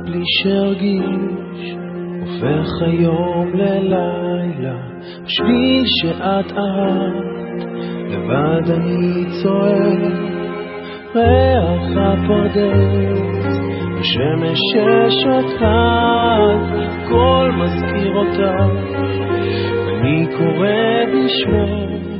בלי שהרגיש, הופך היום ללילה, בשביל שאת אהבת, לבד אני צועק, ריח הפרדס, בשמש ששוקעת, הכל מזכיר אותך, אני קורא בשמך,